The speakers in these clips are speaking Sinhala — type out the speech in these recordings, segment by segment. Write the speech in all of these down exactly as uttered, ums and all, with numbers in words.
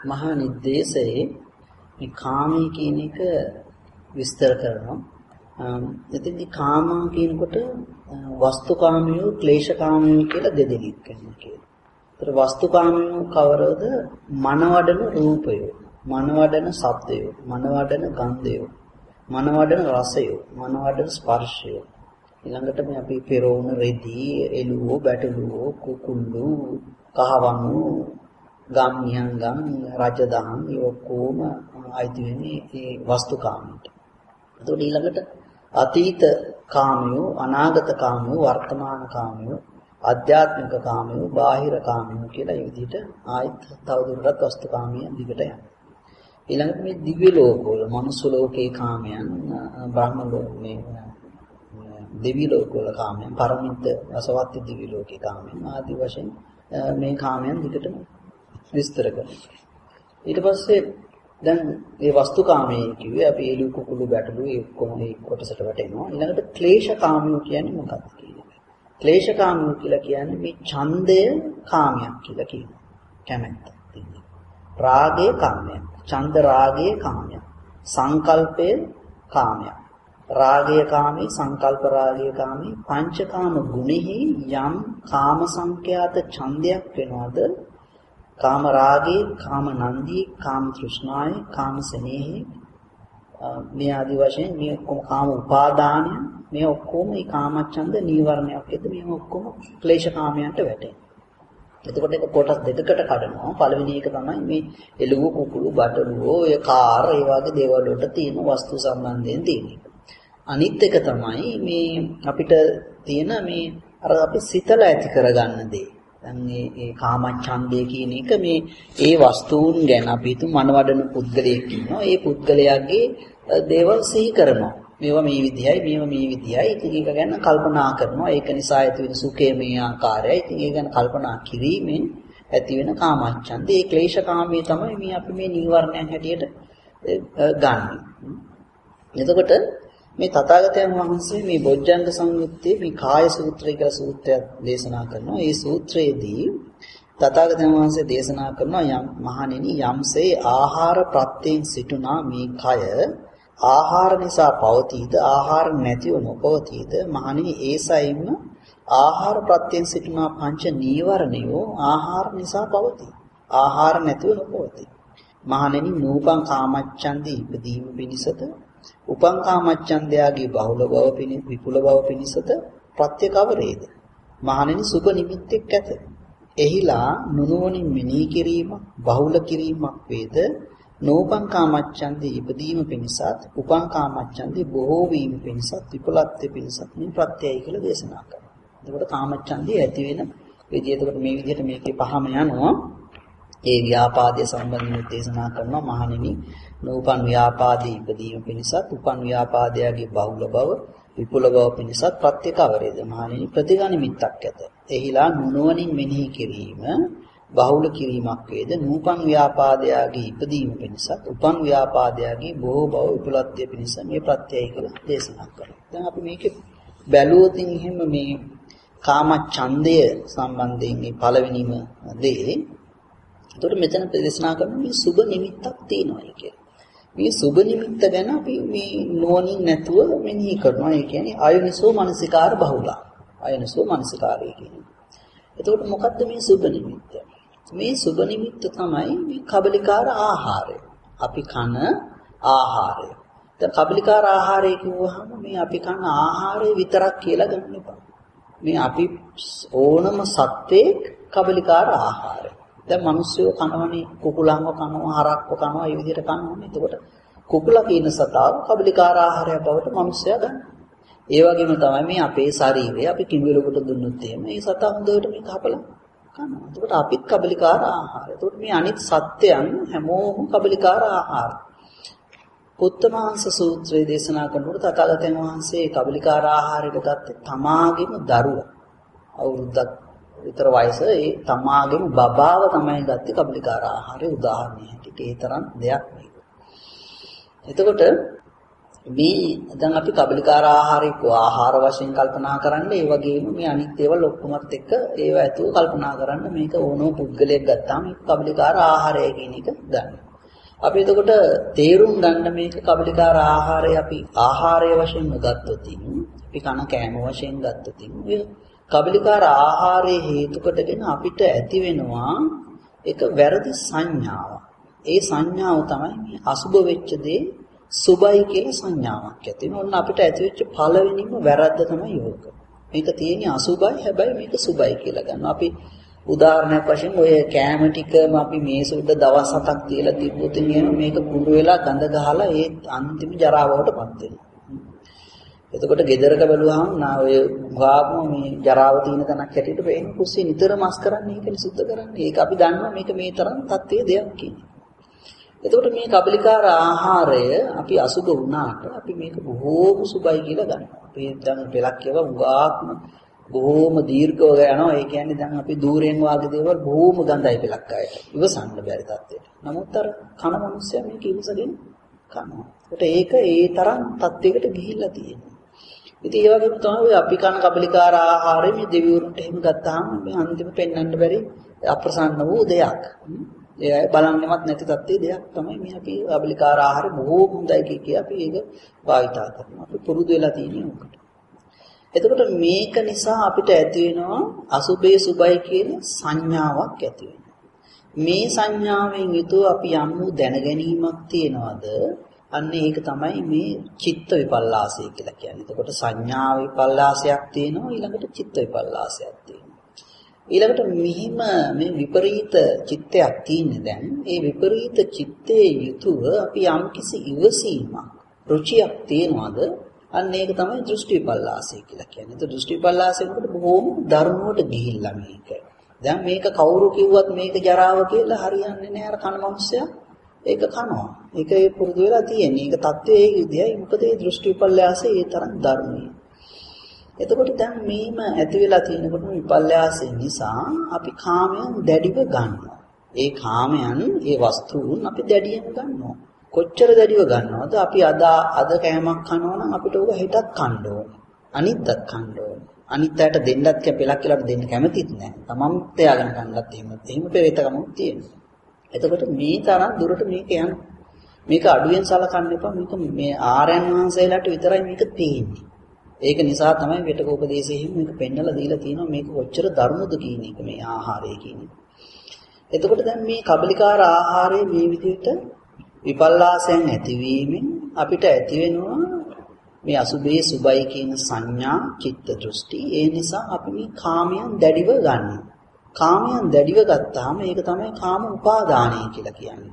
මහා නිද්දේශයේ මේ කාමී කියන එක විස්තර කරනවා. එතෙන්දී කාමා කියනකොට වස්තුකාමියෝ ක්ලේශකාමියෝ කියලා දෙදෙනෙක් වෙනවා කියලා. ඒතර වස්තුකාමියෝ කවරද? මනවඩන රූපය, මනවඩන ශබ්දය, මනවඩන ගන්ධය, මනවඩන රසය, මනවඩන ස්පර්ශය. ඊළඟට මේ අපි පෙරෝන රෙදි, එළුවෝ, බැටළුවෝ, කුකුල්ලු, කහවණු, ගම්මියංගම්, රජදහම් මේ ඔක්කොම අයිති වෙන්නේ මේ වස්තුකාමයට. එතකොට ඊළඟට අතීත කාමියෝ, අනාගත කාමියෝ, වර්තමාන කාමියෝ, ආධ්‍යාත්මික කාමියෝ, බාහිර කාමියෝ කියලා මේ විදිහට ආයත් තවදුරටත් වස්තුකාමිය දිගට යනවා. ඊළඟට මේ දිව්‍ය ලෝකවල, මනුස්ස ලෝකේ කාමයන්, බ්‍රහ්ම ලෝකේ, දිව්‍ය ලෝකවල කාමයන්, පරමිත රසවත් දිව්‍ය ලෝකේ කාමයන් ආදී වශයෙන් මේ කාමයන් දිගටම විස්තර කරනවා. ඊට පස්සේ දැන් මේ වස්තුකාමයේ කිව්වේ අපි එළු කුකුළු බැටළු ඒ ඔක්කොම මේ කොටසට වැටෙනවා. ඊළඟට ක්ලේශකාමියෝ කියන්නේ මොකක්ද කියන්නේ? ක්ලේශකාමියෝ කියලා කියන්නේ මේ ඡන්දය කාමයක් කියලා කියනවා. කැමැත්ත තියෙනවා. රාගය කාමයක්. ඡන්ද රාගය කාමයක්. සංකල්පය කාමයක්. රාගය කාමී, සංකල්ප රාගය කාමී, පංචකාම ගුණෙහි යම් කාම සංඛ්‍යාත ඡන්දයක් වෙනවද? කාම රාගේ, කාම නන්දී, කාම තෘෂ්ණාය, කාම සනේහි මේ ආදි වශයෙන් මේ ඔක්කොම කාම උපාදානය මේ ඔක්කොම මේ කාමච්ඡන්ද නීවරණයක් එක්ක මේ ඔක්කොම ක්ලේශ කාමයන්ට වැටෙනවා. එතකොට ඒක කොටස් දෙකකට කඩනවා. පළවෙනි එක තමයි මේ එළුව කුකුළු බටළුවෝ ඔය කාර් ඒ වගේ දේවල් වලට තියෙන වස්තු සම්බන්ධයෙන් තියෙන එක. අනිත් එක තමයි මේ අපිට තියෙන මේ අර අපි සිතල ඇති කරගන්න දේ. දැන් මේ ඒ කාමච්ඡන්දය කියන එක මේ ඒ වස්තුන් ගැන අපි හිතමු මනවඩන පුද්ගලයෙක් ඉන්නවා. ඒ පුද්ගලයාගේ දේවල් සිහි කරනවා. මේවා මේ විදියයි, මේවා මේ විදියයි. ඉතින් ඒක ගැන කල්පනා කරනවා. ඒක නිසා ඇති වෙන සුඛය මේ ආකාරයයි. ඉතින් ඒක ගැන කල්පනා කිරීමෙන් ඇති වෙන කාමච්ඡන්දය. ඒ ක්ලේශකාමී තමයි මේ අපි මේ නීවරණයන් හැටියට ගන්න. එතකොට මේ තථාගතයන් වහන්සේ මේ බොජ්ජංග සංයුත්තේ මේ කාය සූත්‍රය කියලා සූත්‍රයක් දේශනා කරනවා. ඒ සූත්‍රයේදී තථාගතයන් වහන්සේ දේශනා කරනවා යම් මහණෙනි යම්සේ ආහාර ප්‍රත්‍යයෙන් සිටුනා මේ කය ආහාර නිසා පවතීද ආහාර නැතිව නොපවතීද මහණෙනි ඒසයිම ආහාර ප්‍රත්‍යයෙන් සිටුනා පංච නීවරණයෝ ආහාර නිසා පවතී. ආහාර නැතිව නොපවතී. මහණෙනි නූපං කාමච්ඡන්දේ ඉපදීම පිණිසද උපං කාමච්ඡන්දයාගේ බහුල බව පිණිස විපුල බව පිණිසද ප්‍රත්‍ය කවරේද? මහණෙනි සුභ නිමිත්තෙක් ඇත. එහිලා නුනුවණින් මෙනෙහි කිරීම බහුල කිරීමක් වේද? නෝපං කාමච්ඡන්දේ ඉපදීම පිණිසත් උපං කාමච්ඡන්දේ බොහෝ වීම පිණිසත් විපුලත්වයේ පිණිසත් මේ ප්‍රත්‍යයයි කියලා දේශනා කරනවා. එතකොට කාමච්ඡන්දේ ඇති වෙන විදිය එතකොට මේ විදිහට මේකේ පහම යනවා. ඒ ව්‍යාපාදයේ සම්බන්ධව දේශනා කරනවා මහණෙනි නූපන් ව්‍යාපාදී ඉදීම පිණිසත් උපන් ව්‍යාපාදයාගේ බහුල බව විපුල බව පිණිසත් ප්‍රත්‍ය කවරේද මහණෙනි ප්‍රතිගනිමිත්තක් ඇත. එහිලා නුනුවණින් මෙනෙහි කිරීම බහුල කිරීමක් වේද නූපන් ව්‍යාපාදයාගේ ඉදීම පිණිසත් උපන් ව්‍යාපාදයාගේ බොහෝ බව විපුලත්වය පිණිස මේ ප්‍රත්‍යයයි කියලා දේශනා කරනවා. දැන් අපි මේකේ බැලුවොත් එහෙම මේ කාම ඡන්දය සම්බන්ධයෙන් මේ පළවෙනිම දේ එතකොට මෙතන දේශනා කරන මේ සුබ නිමිත්තක් තියෙනවා කියලා. මේ සුබ නිමිත්ත ගැන අපි මේ නෝනින් නැතුව මෙනෙහි කරනවා. ඒ කියන්නේ ආයනිසෝ මනසිකාර බහුල. ආයනිසෝ මනසිකාරය කියන්නේ. එතකොට මොකද්ද මේ සුබ නිමිත්ත? මේ සුබ නිමිත්ත තමයි මේ කබලිකාර ආහාරය. අපි කන ආහාරය. දැන් කබලිකාර ආහාරය කිව්වහම මේ අපි කන ආහාරය විතරක් කියලා ගන්න එපා. මේ අපි ඕනම සත්වයේ කබලිකාර ආහාරය. දැන් මිනිස්සු කනවනේ කුකුලන්ව කනවා හරක්ව කනවා මේ විදිහට කනවනේ. එතකොට කුකුලා කියන සතාව කබලිකාර ආහාරය බවට මිනිස්සයා ගන්න. ඒ වගේම තමයි මේ අපේ ශරීරය අපි කිඹිලකට දුන්නොත් එහෙම මේ සතා හොඳට මේ කපලා කනවා. එතකොට අපිත් කබලිකාර ආහාර. එතකොට මේ අනිත් සත්‍යයන් හැමෝම කබලිකාර ආහාර. පුත්තමාංශ සූත්‍රයේ දේශනා කරනකොට තථාගතයන් වහන්සේ කබලිකාර ආහාරයට ගත්තේ තමාගේම දරුවා. අවුරුද්දක් විතර වයස ඒ තමාගේම බබාව තමයි ගත්තේ කබලිකාර ආහාරයේ උදාහරණයක්. ඒ තරම් දෙයක් නෙවෙයි. එතකොට මේ දැන් අපි කබලිකාර ආහාරයක ආහාර වශයෙන් කල්පනා කරන්න ඒ වගේම මේ අනිත් ඒවා ඔක්කොමත් එක්ක ඒව ඇතුව කල්පනා කරන්න මේක ඕනෝ පුද්ගලයෙක් ගත්තාම මේක කබලිකාර ආහාරය කියන එක ගන්න. අපි එතකොට තේරුම් ගන්න මේක කබලිකාර ආහාරය අපි ආහාරය වශයෙන් ගත්තොත් අපි කන කෑම වශයෙන් ගත්තොත් මේ කබලිකාර ආහාරයේ හේතු කොටගෙන අපිට ඇති වෙනවා එක වැරදි සංඥාවක්. ඒ සංඥාව තමයි මේ අසුබ වෙච්ච දේ සුබයි කියන සංඥාවක් ඇති වෙනවා. ඔන්න අපිට ඇති වෙච්ච පළවෙනිම වැරද්ද තමයි යෝග. මේක තියෙන්නේ අසුබයි හැබැයි මේක සුබයි කියලා ගන්නවා. අපි උදාහරණයක් වශයෙන් ඔය කෑම ටිකම අපි මේස උඩ දවස් හතක් තියලා තිබ්බොත් මේක කුඩු වෙලා ගඳ ගහලා ඒ අන්තිම ජරාවටපත් වෙනවා. එතකොට ගෙදරක බැලුවාම නා ඔය ගාම මේ ජරාව තියෙන තැනක් හැටියට වෙන කුස්සිය නිතර මස් කරන්නේ ඒකනේ සුද්ධ කරන්නේ. ඒක අපි දන්නවා මේක මේ තරම් තත්ත්වයේ දෙයක් කියන්නේ. එතකොට මේ කබලිකාර ආහාරය අපි අසුබ වුණාට අපි මේක බොහෝම සුබයි කියලා ගන්නවා. අපි දැන් පෙලක් කියව උගාක්ම බොහෝම දීර්ඝව යනවා. ඒ කියන්නේ දැන් අපි දූරෙන් වාගේ දේවල් බොහෝම ගඳයි පෙලක් ආයට. ඉවසන්න බැරි තත්ත්වයට. නමුත් අර කන මිනිස්සයා මේක ඉවසගෙන කනවා. ඒකට ඒක ඒ තරම් තත්ත්වයකට ගිහිල්ලා තියෙනවා. ඉතින් ඒ වගේම තමයි අපි කන කබලිකාර ආහාරය මේ දෙවිවරුන්ට එහෙම ගත්තාම මේ අන්තිම පෙන්වන්න බැරි අප්‍රසන්න වූ දෙයක්. ඒ අය බලන්නේවත් නැති තත්ත්වයේ දෙයක් තමයි මේ අපි කබලිකාර ආහාරය බොහෝ හොඳයි කිය කිය අපි ඒක භාවිතා කරනවා. අපි පුරුදු වෙලා තියෙන්නේ උකට. එතකොට මේක නිසා අපිට ඇති වෙනවා අසුබේ සුබයි කියන සංඥාවක් ඇති වෙනවා. මේ සංඥාවෙන් යුතුව අපි යම් දැනගැනීමක් තියනවාද? අන්න ඒක තමයි මේ චිත්ත විපල්ලාසය කියලා කියන්නේ. එතකොට සංඥා විපල්ලාසයක් තියෙනවා ඊළඟට චිත්ත විපල්ලාසයක් තියෙනවා. ඊළඟට මෙහිම මේ විපරීත චිත්තයක් තියෙන්නේ දැන්. ඒ විපරීත චිත්තේ යුතුව අපි යම් කිසි ඉවසීමක් රුචියක් තියනවාද? අන්න ඒක තමයි දෘෂ්ටි විපල්ලාසය කියලා කියන්නේ. ඒ දෘෂ්ටි විපල්ලාසයකට බොහෝම ධර්මවලට ගිහිල්ලා මේක. දැන් මේක කවුරු කිව්වත් මේක ජරාව කියලා හරියන්නේ නැහැ අර කන මිනිස්සයා. ඒක කනවා. ඒක ඒ පුරුදු වෙලා තියෙන්නේ. ඒක தත්ත්වයේ ඒ විදියයි. මොකද ඒ දෘෂ්ටි විපල්යාසය ඒ තරම් ධර්මයි. එතකොට දැන් මේම ඇති වෙලා තියෙනකොට විපල්යාසය නිසා අපි කාමයන් දැඩිව ගන්නවා. ඒ කාමයන්, ඒ වස්තුන් අපි දැඩියෙන් ගන්නවා. කොච්චර දැඩිව ගන්නවද? අපි අද අද කෑමක් කනවා නම් අපිට ඕක හෙටත් කන්න ඕනේ. අනිද්දාත් කන්න ඕනේ. අනිත්යට දෙන්නත් කැපෙලක් කියලා දෙන්න කැමතිත් නැහැ. තමන් තියාගෙන කන්නත් එහෙම එහෙම පෙරේතකමක් තියෙනවා. එතකොට මේ තරම් දුරට මේක යන මේක අඩුවෙන් සලකන්න එපා. මේක මේ ආර්යයන් වහන්සේලාට විතරයි මේක තියෙන්නේ. ඒක නිසා තමයි වෙටකෝපදේශයෙන් මේක පෙන්නලා දීලා තියෙනවා මේක කොච්චර ධර්මද කියන එක මේ ආහාරය කියන්නේ. එතකොට දැන් මේ කබලිකාර ආහාරයේ මේ විදිහට විපල්ලාසයන් ඇතිවීමෙන් අපිට ඇති වෙනවා මේ අසුබේ සුබයි කියන සංඥා චිත්ත දෘෂ්ටි. ඒ නිසා අපි මේ කාමයන් දැඩිව ගන්නවා. කාමයන් දැඩිව ගත්තාම ඒක තමයි කාම උපාදානය කියලා කියන්නේ.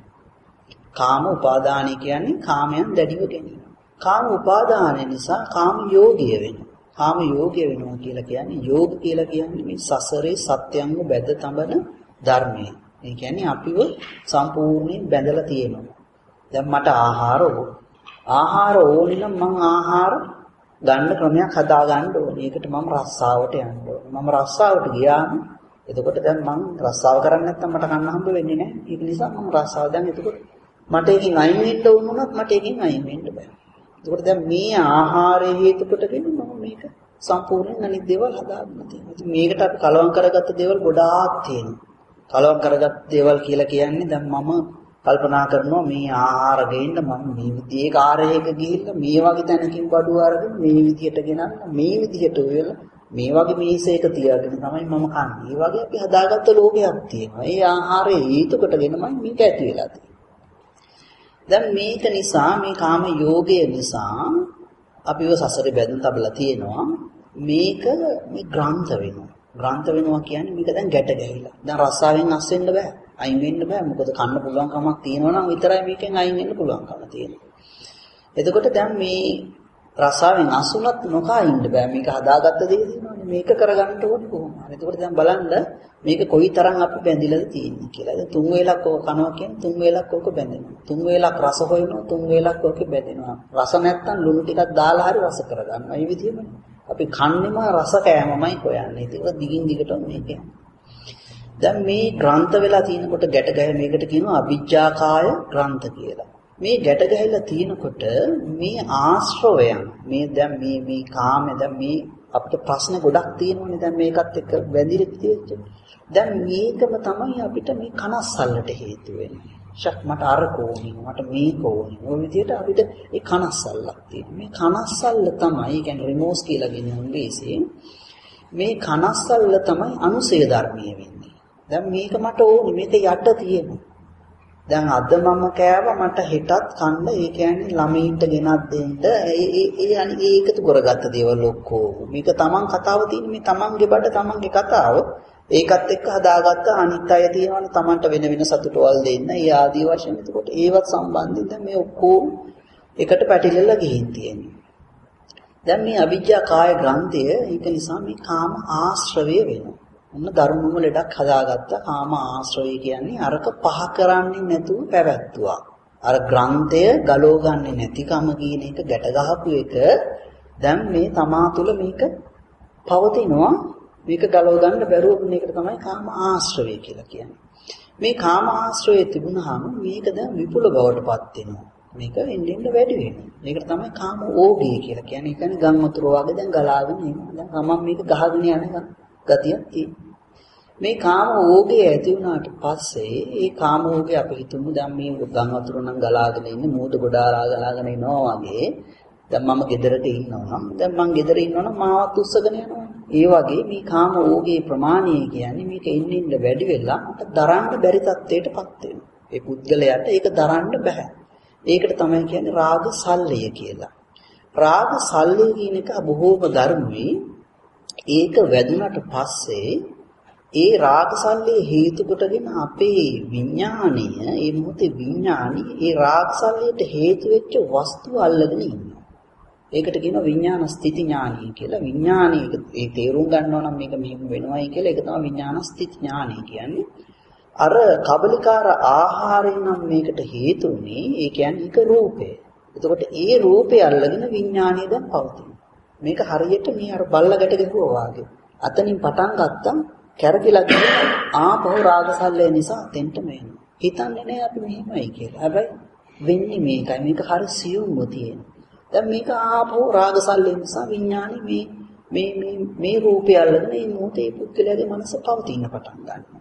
කාම උපාදානය කියන්නේ කාමයන් දැඩිව ගැනීම. කාම උපාදානය නිසා කාම යෝගය වෙනවා. කාම යෝගය වෙනවා කියලා කියන්නේ යෝග කියලා කියන්නේ මේ සසරේ සත්‍යංග බැද තබන ධර්මය. ඒ කියන්නේ අපිව සම්පූර්ණයෙන් බැඳලා තියෙනවා. දැන් මට ආහාර ඕන. ආහාර ඕනේ නම් මං ආහාර ගන්න ක්‍රමයක් හදා ගන්න ඕනේ. ඒකට මම රස්සාවට යන්න ඕනේ. මම රස්සාවට ගියාම එතකොට දැන් මං රස්සාව කරන්නේ නැත්නම් මට කන්න හම්බ වෙන්නේ නැහැ. ඒක නිසා මම රස්සාව දැන් එතකොට මට එකකින් අයින් වෙන්න ඕන වුණත් මට එකකින් අයින් වෙන්න බෑ. එතකොට දැන් මේ ආහාරයේ හේතු කොටගෙන මම මේක සම්පූර්ණයෙන් අනිත් දේවල් හදාගන්න තියෙනවා. ඉතින් මේකට අපි කලවම් කරගත්ත දේවල් ගොඩාක් තියෙනවා. කලවම් කරගත්ත දේවල් කියලා කියන්නේ දැන් මම කල්පනා කරනවා මේ ආහාර ගේන්න මම මේ විදිහේ කාර්යයක ගිහිල්ලා මේ වගේ තැනකින් බඩුව අරගෙන මේ විදිහට ගෙනන්න මේ විදිහට වෙලා මේ වගේ මේසයක තියාගෙන තමයි මම කන්නේ. ඒ වගේ අපි හදාගත්ත ලෝකයක් තියෙනවා. ඒ ආහාරයේ හේතු කොටගෙනමයි මේක ඇති වෙලා තියෙන්නේ. දැන් මේක නිසා මේ කාම යෝගය නිසා අපිව සසරේ බැඳන් තබලා තියෙනවා. මේක මේ ග්‍රන්ථ වෙනවා. ග්‍රන්ථ වෙනවා කියන්නේ මේක දැන් ගැට ගැහිලා. දැන් රස්සාවෙන් අස් වෙන්න බෑ. අයින් වෙන්න බෑ. මොකද කන්න පුළුවන් කමක් තියෙනවා නම් විතරයි මේකෙන් අයින් වෙන්න පුළුවන්කම තියෙන්නේ. එතකොට දැන් මේ රස්සාවෙන් අසුනත් නොකා ඉන්න බෑ. මේක හදාගත්ත දේ තියෙනවානේ. මේක කරගන්න ඕනේ කොහොමද? එතකොට දැන් බලන්න මේක කොයිතරම් අපි බැඳිලාද තියෙන්නේ කියලා. දැන් තුන් වේලක් ඕක කනවා කියන්නේ තුන් වේලක් ඕක බැඳෙනවා. තුන් වේලක් රස හොයනවා තුන් වේලක් ඕකේ බැඳෙනවා. රස නැත්තම් ලුණු ටිකක් දාලා හරි රස කරගන්නවා. මේ විදිහමනේ. අපි කන්නේම රස කෑමමයි හොයන්නේ. ඒක දිගින් දිගටම මේක යනවා. දැන් මේ ග්‍රන්ථ වෙලා තියෙනකොට ගැට ගැහ මේකට කියනවා අවිජ්ජාකාය ග්‍රන්ථ කියලා. මේ ගැට ගැහිලා තියෙනකොට මේ ආශ්‍රවයන් මේ දැන් මේ මේ කාමය දැන් මේ අපිට ප්‍රශ්න ගොඩක් තියෙනවනේ දැන් මේකත් එක්ක බැඳිලා තියෙච්ච. දැන් මේකම තමයි අපිට මේ කනස්සල්ලට හේතු වෙන්නේ. ෂක් මට අර කෝණි මට මේක ඕනි. ඔය විදිහට අපිට ඒ කනස්සල්ලක් තියෙනවා. මේ කනස්සල්ල තමයි කියන්නේ රිමෝස් කියලා කියන්නේ ඉංග්‍රීසියෙන්. මේ කනස්සල්ල තමයි අනුසය ධර්මීය වෙන්නේ. දැන් මේක මට ඕනි මේක යට තියෙනවා. දැන් අද මම කෑවා මට හෙටත් කන්න ඒ කියන්නේ ළමයින්ට ගෙනත් දෙන්න ඒ ඒ ඒ අනිත් ඒකතු කරගත්ත දේවල් ඔක්කොම මේක තමන් කතාව තියෙන මේ තමන්ගේ බඩ තමන්ගේ කතාව ඒකත් එක්ක හදාගත්ත අනිත් අය තියෙනවනේ තමන්ට වෙන වෙන සතුටවල් දෙන්න ඒ ආදී වශයෙන් එතකොට ඒවත් සම්බන්ධයෙන් දැන් මේ ඔක්කොම එකට පැටලෙලා ගිහින් තියෙනවා දැන් මේ අවිජ්ජා කාය ග්‍රන්ථය ඒක නිසා මේ කාම ආශ්‍රවය වෙනවා ඔන්න ධර්මම ලෙඩක් හදාගත්තා කාම ආශ්‍රවය කියන්නේ අරක පහ කරන්නේ නැතුව පැවැත්තුවා. අර ග්‍රන්ථය ගලව ගන්නෙ නැතිකම කියන එක ගැට ගහපු එක දැන් මේ තමා තුළ මේක පවතිනවා මේක ගලව ගන්න බැරුව මේකට තමයි කාම ආශ්‍රවය කියලා කියන්නේ. මේ කාම ආශ්‍රවය තිබුණාම මේක දැන් විපුල බවටපත් වෙනවා. මේක එන්නෙන් වැඩි වෙනවා. මේකට තමයි කාම ඕගය කියලා කියන්නේ. ඒ කියන්නේ ගම් වතුර වගේ දැන් ගලාගෙන එනවා. දැන් තමන් මේක ගහගෙන යන ගතියක් තියෙනවා. මේ කාම ඕගය ඇති වුණාට පස්සේ ඒ කාම ඕගය අපි හිතමු දැන් මේ ගම් වතුර නම් ගලාගෙන ඉන්නේ මූද ගොඩාරා ගලාගෙන ඉනවා වගේ දැන් මම ගෙදරට ඉන්නවා නම් දැන් මං ගෙදර ඉන්නවා නම් මාවත් උස්සගෙන යනවා. ඒ වගේ මේ කාම ඕගයේ ප්‍රමාණය කියන්නේ මේක එන්නින්ද වැඩි වෙලා මට දරන්න බැරි තත්ත්වයකටපත් වෙනවා. ඒ පුද්ගලයාට ඒක දරන්න බෑ. ඒකට තමයි කියන්නේ රාග සල්ලය කියලා. රාග සල්ලය කියන එක බොහෝම ධර්මයි. ඒක වැදුනට පස්සේ ඒ රාගසල්ලේ හේතු කොටගෙන අපේ විඥාණය ඒ මොහොතේ විඥාණි ඒ රාගසල්ලේට හේතු වෙච්ච වස්තු අල්ලගෙන ඉන්නවා. ඒකට කියනවා විඥාන ස්ථಿತಿ ඥානයි කියලා. විඥාණය ඒ තේරුම් ගන්නවා නම් මේක මෙහෙම වෙනවයි කියලා ඒක තමයි විඥාන ස්ථಿತಿ ඥානයි කියන්නේ. අර කබලිකාර ආහාරයෙන් නම් මේකට හේතුුනේ ඒ කියන්නේ ඒක රූපය. එතකොට ඒ රූපය අල්ලගෙන විඥාණය දැන් පවතිනවා. මේක හරියට මේ අර බල්ල ගැට ගැහුවා වගේ. අතනින් පටන් ගත්තම් කැරකිලා ගිහින් ආපහු රාගසල්ලේ නිසා තෙන්ට මේනවා. හිතන්නේ නෑ අපි මෙහෙමයි කියලා. හැබැයි වෙන්නේ මේකයි. මේක හරි සියුම්ව තියෙනවා. දැන් මේක ආපහු රාගසල්ලේ නිසා විඥානේ මේ මේ මේ මේ රූපය අල්ලගෙන මේ මොහොතේ පුද්ගලයාගේ මනස පවතින්න පටන් ගන්නවා.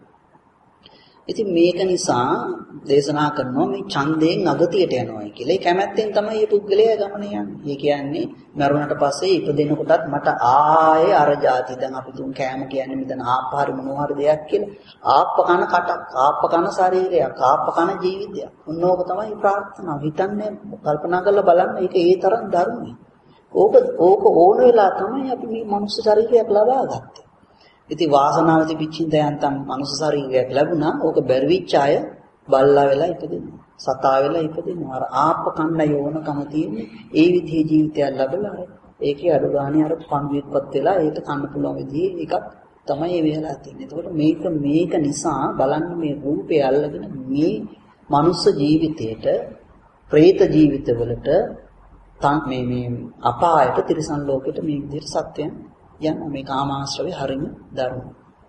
ඉතින් මේක නිසා දේශනා කරනවා මේ ඡන්දයෙන් අගතියට යනවායි කියලා. ඒ කැමැත්තෙන් තමයි මේ පුද්ගලයා ගමන යන්නේ. ඒ කියන්නේ මරුණට පස්සේ ඉපදෙනකොටත් මට ආයේ අර જાති දැන් අපි තුන් කෑම කියන්නේ මෙතන ආපහාර මොනවා හරි දෙයක් කියලා. ආප්ප කන කටක්, ආප්ප කන ශරීරයක්, ආප්ප කන ජීවිතයක්. ඔන්නෝක තමයි ප්‍රාර්ථනාව. හිතන්නේ කල්පනා කරලා බලන්න ඒක ඒ තරම් ධර්මයි. ඕක ඕක ඕන වෙලා තමයි අපි මේ මනුස්ස ශරීරයක් ලබා ගත්තේ. ඉතින් වාසනාව තිබිච්චින්ද යන්තම් මනුස්ස ශරීරයක් ලැබුණා. ඕක බැරිවිච්ච අය බල්ලා වෙලා ඉපදෙනවා. සතා වෙලා ඉපදෙනවා. අර ආප්ප කන්න යෝනකම තියෙන්නේ ඒ විදිහේ ජීවිතයක් ලැබලා අර ඒකේ අඩුගානේ අර පණුවෙක්පත් වෙලා ඒක කන්න පුළුවන් විදිහේ එකක් තමයි මේ වෙලා තියෙන්නේ. එතකොට මේක මේක නිසා බලන්න මේ රූපය අල්ලගෙන මේ මනුස්ස ජීවිතේට പ്രേත ජීවිතවලට මේ මේ අපායට තිරිසන් ලෝකෙට මේ විදිහට සත්‍යයන් යන මේ කාමාශ්‍රවේ හරිම දරුණු.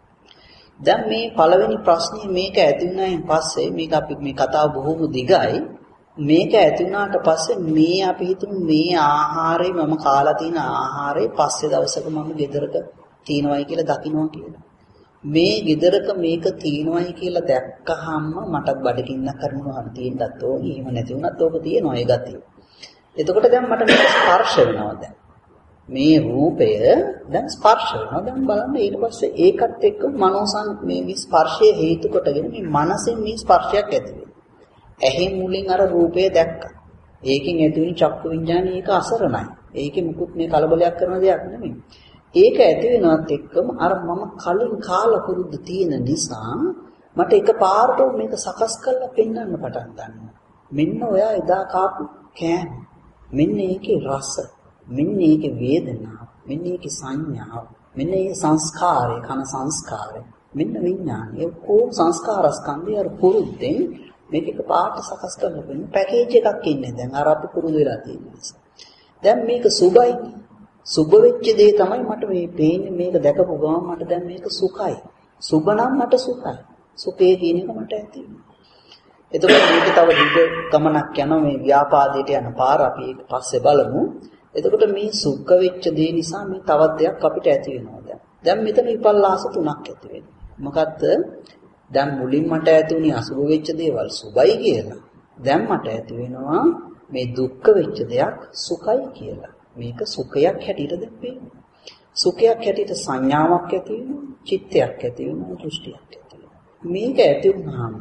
දැන් මේ පළවෙනි ප්‍රශ්නේ මේක ඇති වුණායින් පස්සේ මේක අපි මේ කතාව බොහොම දිගයි. මේක ඇති වුණාට පස්සේ මේ අපි හිතමු මේ ආහාරය මම කාලා තියෙන ආහාරය පස්සේ දවසක මම ගෙදරක තියනවායි කියලා දකින්නවා කියලා. මේ ගෙදරක මේක තියනවායි කියලා දැක්කහම මටත් බඩගින්න කරනවා හරි තියෙන්නත් ඕනේ. එහෙම නැති වුණත් ඕක තියෙනවා ඒ ගතිය. එතකොට දැන් මට මේක ස්පර්ශ වෙනවා දැන්. මේ රූපය දැන් ස්පර්ශ වෙනවා. දැන් බලන්න ඊට පස්සේ ඒකත් එක්ක මනෝසං මේ ස්පර්ශයේ හේතු කොටගෙන මේ මනසෙන් මේ ස්පර්ශයක් ඇති වෙනවා. ඇහෙන් මුලින් අර රූපය දැක්කා. ඒකෙන් ඇති වෙන චක්කු විඤ්ඤාණය ඒක අසරණයි. ඒකේ මුකුත් මේ කලබලයක් කරන දෙයක් නෙමෙයි. ඒක ඇති වෙනවත් එක්කම අර මම කලින් කාලා පුරුදු තියෙන නිසා මට එකපාරට මේක සකස් කරලා පෙන්වන්න පටන් ගන්නවා. මෙන්න ඔයා එදා කාපු කෑම. මෙන්න ඒකේ රස. මෙන්න ඒකේ වේදනාව. මෙන්න ඒකේ සංඥාව. මෙන්න ඒ සංස්කාරය, කන සංස්කාරය. මෙන්න විඥානය. ඔක්කොම සංස්කාර ස්කන්ධය අර පුරුද්දෙන් මේක එකපාරට සකස් කරලා පෙන්නන පැකේජ් එකක් ඉන්නේ. දැන් අර අපි පුරුදු වෙලා තියෙන නිසා. දැන් මේක සුබයි. සුබ වෙච්ච දේ තමයි මට මේ පේන්නේ. මේක දැකපු ගමන් මට දැන් මේක සුඛයි. සුබ නම් මට සුඛයි. සුඛේ කියන එක මට ඇති වෙනවා. එතකොට මේක තව දිග ගමනක් යනවා මේ ව්‍යාපාදයට යන පාර අපි ඒක පස්සේ බලමු. එතකොට මේ සුඛ වෙච්ච දේ නිසා මේ තවත් දෙයක් අපිට ඇති වෙනවා දැන්. දැන් මෙතන විපල්ලාස තුනක් ඇති වෙනවා. මොකද්ද? දැන් මුලින් මට ඇති වුණේ අසුභ වෙච්ච දේවල් සුභයි කියලා. දැන් මට ඇති වෙනවා මේ දුක්ඛ වෙච්ච දෙයක් සුඛයි කියලා. මේක සුඛයක් හැටියට දැක්වෙන්නේ. සුඛයක් හැටියට සංඥාවක් ඇති වෙනවා, චිත්තයක් ඇති වෙනවා, දෘෂ්ටියක් ඇති වෙනවා. මේක ඇති වුණාම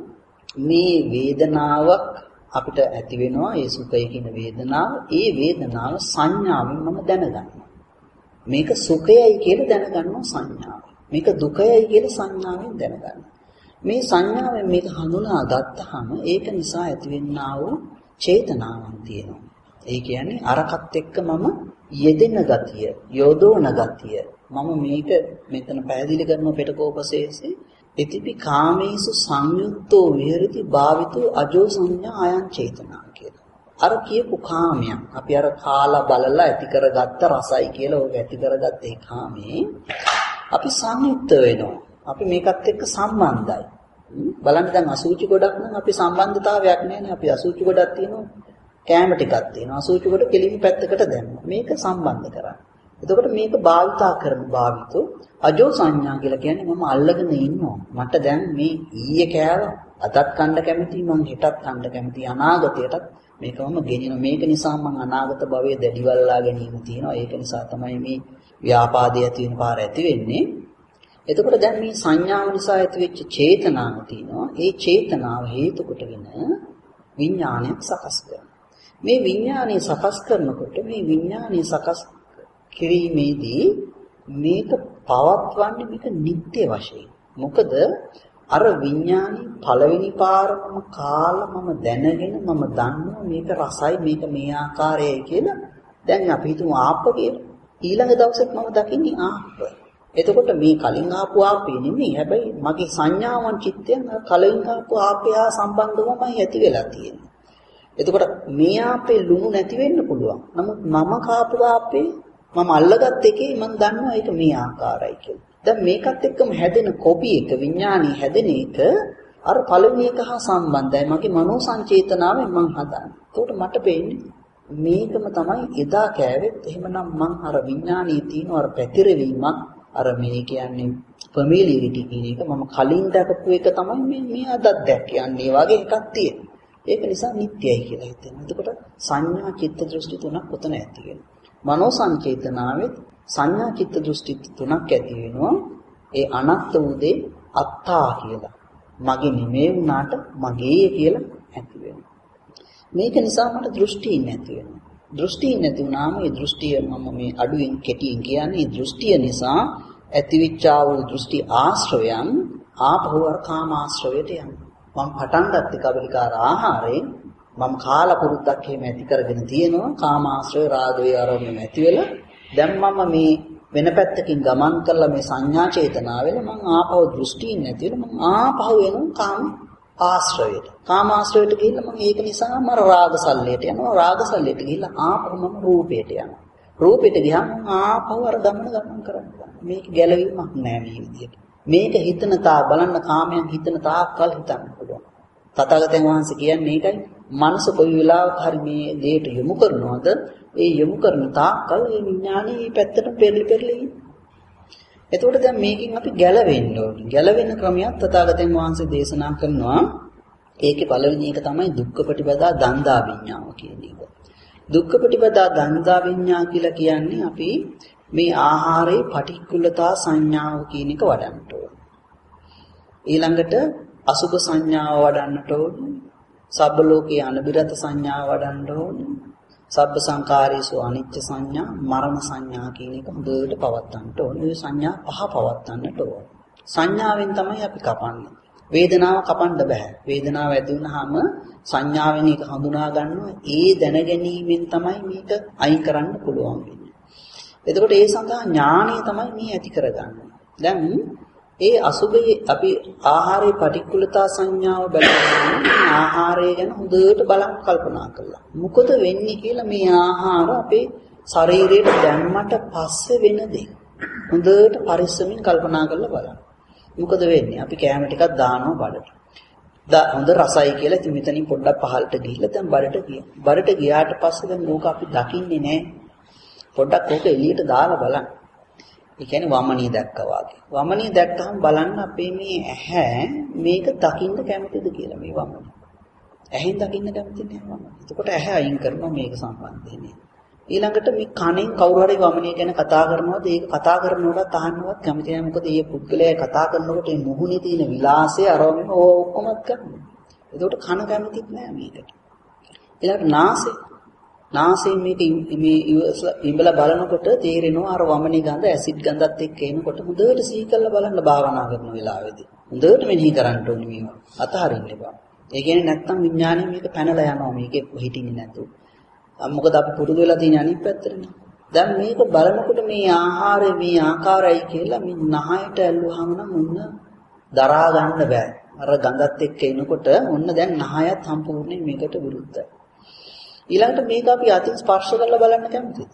මේ වේදනාවක් අපිට ඇති වෙනවා, ඒ සුඛය කියන වේදනාව. ඒ වේදනාව සංඥාවෙන් මම දැනගන්නවා. මේක සුඛයයි කියලා දැනගන්නවා සංඥාව. මේක දුකයයි කියලා සංඥාවෙන් දැනගන්නවා. මේ සංඥාවෙන් මේක හඳුනා ගත්තාම ඒක නිසා ඇතිවෙනා වූ චේතනාවක් තියෙනවා. ඒ කියන්නේ අරකට එක්ක මම යෙදෙන ගතිය, යොදවන ගතිය. මම මේක මෙතන පැහැදිලි කරන පිටකෝපසේසේ ඉතිපි කාමේසු සංයුක්තෝ විහෙරති භාවිතෝ අජෝ සංඥා ආයන් චේතනා කියලා. අර කියපු කාමයන් අපි අර කාලා බලලා ඇති කරගත්ත රසයි කියලා ඕක ඇති කරගත්ත ඒ කාමේ අපි සංයුක්ත වෙනවා. අපි මේකත් එක්ක සම්බන්ධයි. බලන්න දැන් අසුචි ගොඩක් නම් අපි සම්බන්ධතාවයක් නැහැ. අපි අසුචි ගොඩක් තියෙනවා. කැම ටිකක් තියෙනවා. අසුචි ගොඩ කෙලින් පැත්තකට දැම්මා. මේක සම්බන්ධ කරා. එතකොට මේක භාවිතා කරන භාවිතෝ අජෝ සංඥා කියලා කියන්නේ මම අල්ලගෙන ඉන්නවා. මට දැන් මේ ඊයේ කෑව අදත් කන්න කැමතියි, මං හෙටත් කන්න කැමතියි, අනාගතයටත් මේකම ගෙනියන. මේක නිසා මං අනාගත භවයේ දැඩිවල්ලා ගැනීම තියෙනවා. ඒක නිසා තමයි මේ ව්‍යාපාදයේ ඇති වෙන පාර ඇති වෙන්නේ. එතකොට දැන් මේ සංඥාව නිසා ඇතිවෙච්ච චේතනාව තියෙනවා. ඒ චේතනාව හේතු කොටගෙන විඥානයක් සකස් කරනවා. මේ විඥානය සකස් කරනකොට මේ විඥානය සකස් කිරීමේදී මේක පවත්වන්නේ මේක නිත්‍ය වශයෙන්. මොකද අර විඥානී පළවෙනි පාරම කාලා මම දැනගෙන මම දන්නවා මේක රසයි, මේක මේ ආකාරයයි කියලා. දැන් අපි හිතමු ආප්ප කියලා. ඊළඟ දවසෙත් මම දකින්නේ ආප්ප. එතකොට මේ කලින් ආපු ආපේ නෙමෙයි. හැබැයි මගේ සංඥාවන් චිත්තයන් කලින් ආපු ආපේ හා සම්බන්ධවමයි ඇති වෙලා තියෙන්නේ. එතකොට මේ ආපේ ලුණු නැති වෙන්න පුළුවන්. නමුත් මම කාපු ආපේ මම අල්ලගත් එකේ මම දන්නවා ඒක මේ ආකාරයි කියලා. දැන් මේකත් එක්කම හැදෙන කොපි එක විඥානي හැදෙන එක අර පළවෙනි එක හා සම්බන්ධයි. මගේ මනෝ සංචේතනාවෙන් මම හදන්නේ. එතකොට මට පේන්නේ මේකම තමයි එදා කෑවෙත්. එහෙමනම් මං අර විඥානයේ තියෙන අර පැතිරවීමක් අර මේ කියන්නේ ෆැමිලියරිටි කියන එක මම කලින් දැකපු එක තමයි මේ මේ අදත් දැක්කන්නේ වගේ එකක් තියෙනවා. ඒක නිසා නිට්ටයයි කියලා හිතෙනවා. එතකොට සංඥා චිත්ත දෘෂ්ටි තුනක් උතන ඇති වෙනවා. මනෝ සංචේතනාවෙත් සංඥා චිත්ත දෘෂ්ටි තුනක් ඇති වෙනවා. ඒ අනත්ත උදේ අත්තා කියලා. මගේ නෙමෙයි වුණාට මගේ කියලා ඇති වෙනවා. මේක නිසා මට දෘෂ්ටි නැති වෙනවා. දෘෂ්ටි නැති වුණාම ඒ දෘෂ්ටිය මම මේ අඩුවෙන් කෙටියෙන් කියන්නේ දෘෂ්ටිය නිසා ඇතිවිච්චා වූ දෘෂ්ටි ආශ්‍රවයන් ආපහු අර කාම ආශ්‍රවයට යනවා. මම පටන් ගත්තේ කබලිකාර ආහාරයෙන් මම කාලා පුරුද්දක් එහෙම ඇති කරගෙන තියෙනවා. කාම ආශ්‍රය රාගයේ ආරෝමණය ඇති වෙලා දැන් මම මේ වෙන පැත්තකින් ගමන් කරලා මේ සංඥා චේතනාව වෙලා මම ආපහු දෘෂ්ටිින් නැති වෙලා මම ආපහු එනවා කාම ආශ්‍රවයට. කාම ආශ්‍රවයට ගිහිල්ලා මම ඒක නිසා මම රාගසල්ලයට යනවා. රාගසල්ලයට ගිහිල්ලා ආපහු මම රූපයට යනවා. රූපෙට ගියාම ආපහු අර ගමන ගමන් කරනවා. මේක ගැලවීමක් නෑ මේ විදිහට. මේක හිතන තා බලන්න කාමයන් හිතන තාක්කල් හිතන්න පුළුවන්. තථාගතයන් වහන්සේ කියන්නේ ඒකයි. මනස කොයි වෙලාවක හරි මේ දෙයට යොමු කරනවද ඒ යොමු කරන තාක්කල් මේ විඥානේ මේ පැත්තට පෙරලි පෙරලි ඉන්නේ. එතකොට දැන් මේකෙන් අපි ගැලවෙන්න ඕනේ. ගැලවෙන ක්‍රමයක් තථාගතයන් වහන්සේ දේශනා කරනවා. ඒකේ පළවෙනි එක තමයි දුක්ඛ ප්‍රතිපදා දන්දා විඥාව කියන එක. දුක්ඛ ප්‍රතිපදා දන්දා විඥා කියලා කියන්නේ අපි මේ ආහාරයේ පටික්කුලතා සංඥාව කියන එක වඩන්නට ඕනේ. ඊළඟට අසුභ සංඥාව වඩන්නට ඕනේ. සබ්බ ලෝකේ අනිබිරත සංඥාව වඩන්න ඕනේ. සබ්බ සංකාරීසු අනිත්‍ය සංඥා, මරණ සංඥා කියන එක හොඳට පවත්වන්නට ඕනේ. මේ සංඥා පහ පවත්වන්නට ඕනේ. සංඥාවෙන් තමයි අපි කපන්නේ. වේදනාව කපන්න බෑ. වේදනාව ඇති වුනහම සංඥාවෙන් ඒක හඳුනා ගන්නවා. ඒ දැනගැනීමෙන් තමයි මේක අයින් කරන්න පුළුවන් වෙන්නේ. එතකොට ඒ සඳහා ඥාණය තමයි මේ ඇති කරගන්නේ. දැන් ඒ අසුභයේ අපි ආහාරයේ පටික්කුලතා සංඥාව බලනවා. ආහාරය ගැන හොඳට බලන් කල්පනා කළා. මොකද වෙන්නේ කියලා මේ ආහාර අපේ ශරීරයට දැම්මට පස්සේ වෙන දේ. හොඳට පරිස්සමින් කල්පනා කරලා බලන්න. මොකද වෙන්නේ? අපි කෑම ටිකක් දානවා බඩට. දා හොඳ රසයි කියලා ඉතින් මෙතනින් පොඩ්ඩක් පහළට ගිහිල්ලා දැන් බඩට ගියා. බඩට ගියාට පස්සේ දැන් ඕක අපි දකින්නේ නැහැ. පොඩ්ඩක් ඕක එළියට දාලා බලන්න. ඒ කියන්නේ වමනිය දැක්කා වගේ. වමනිය දැක්කහම බලන්න අපේ මේ ඇහැ මේක දකින්න කැමතිද කියලා මේ වමනිය. ඇහෙන් දකින්න කැමති නෑ වමනිය. එතකොට ඇහැ අයින් කරනවා මේක සම්බන්ධයෙන්. ඊළඟට මේ කනෙන් කවුරු හරි වමනිය ගැන කතා කරනවාද ඒක කතා කරනකොට අහන්නවත් කැමති නෑ. මොකද මේ පුද්ගලයා කතා කරනකොට මේ මුහුණේ තියෙන විලාසය අරගෙන ඔක්කොමත් කරනවා. එතකොට කන කැමතිත් නෑ මේකට. ඊළඟට නාසය නාසයෙන් මේක මේ ඉඹලා බලනකොට තේරෙනවා අර වමනේ ගඳ ඇසිඩ් ගඳත් එක්ක එනකොට හොඳට සිහි කරලා බලන්න භාවනා කරන වෙලාවේදී. හොඳට මෙනෙහි කරන්න ඕනේ මේවා. අතහරින්න එපා. ඒ කියන්නේ නැත්තම් විඥාණය මේක පැනලා යනවා මේකේ හිටින්නේ නැතුව. මොකද අපි පුරුදු වෙලා තියෙන අනිත් පැත්තටනේ. දැන් මේක බලනකොට මේ ආහාරය මේ ආකාරයි කියලා මේ නහයට ඇල්ලුවාම නම් ඔන්න දරා ගන්න බෑ. අර ගඳත් එක්ක එනකොට ඔන්න දැන් නහයත් සම්පූර්ණයෙන් මේකට විරුද්ධයි. ඊළඟට මේක අපි අතින් ස්පර්ශ කරලා බලන්න කැමතිද?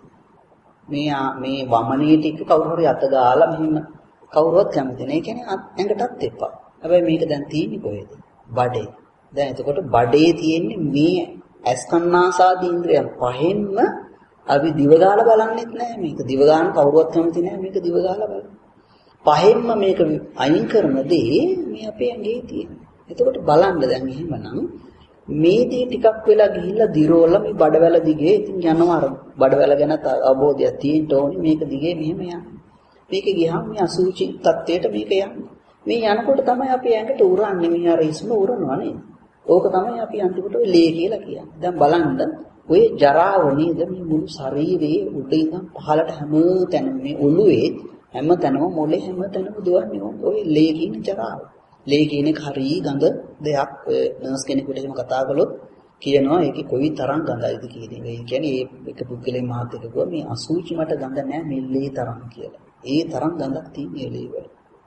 මේ මේ වමනේ ටික කවුරු හරි අත ගාලා මෙහෙම කවුරුවත් කැමති නෑ. ඒ කියන්නේ ඇඟටත් එපා. හැබැයි මේක දැන් තියෙන්නේ කොහෙද? බඩේ. දැන් එතකොට බඩේ තියෙන්නේ මේ ඇස්කන්නාසාදී ඉන්ද්‍රියන් පහෙන්ම අපි දිව ගාලා බලන්නෙත් නෑ මේක. දිව ගන්න කවුරුවත් කැමති නෑ මේක දිව ගාලා බලන්න. පහෙන්ම මේක අයින් කරන දේ මේ අපේ ඇඟේ තියෙනවා. එතකොට බලන්න දැන් එහෙමනම් මේ දේ ටිකක් වෙලා ගිහිල්ලා දිරෝල මේ බඩවැල දිගේ ඉතින් යනවා අර බඩවැල ගැන අවබෝධයක් තියෙන්න ඕනේ මේක දිගේ මෙහෙම යන්නේ. මේක ගියාම මේ අසුචි තත්ත්වයට මේක යන්නේ. මේ යනකොට තමයි අපි ඇඟට උරන්නේ මේ අර ඉස්ම උරනවා නේද? ඕක තමයි අපි අන්තිමට ඔය ලේ කියලා කියන්නේ. දැන් බලන්න ඔය ජරාව නේද මේ මුළු ශරීරයේ උඩ ඉඳන් පහළට හැම තැනම මේ ඔළුවේ හැම තැනම මොලේ හැම තැනම දුවන්නේ ඔය ලේ කියන ජරාව. ලේ කියන එක හරි ගඳ දෙයක් ඔය නර්ස් කෙනෙකුට එහෙම කතා කළොත් කියනවා ඒකේ කොයි තරම් ගඳයිද කියන එක. ඒ කියන්නේ ඒක පුද්ගලයන් මහත් එක කිව්වා මේ අසුචි මට ගඳ නැහැ මේ ලේ තරම් කියලා. ඒ තරම් ගඳක් තියෙන ලේ වල.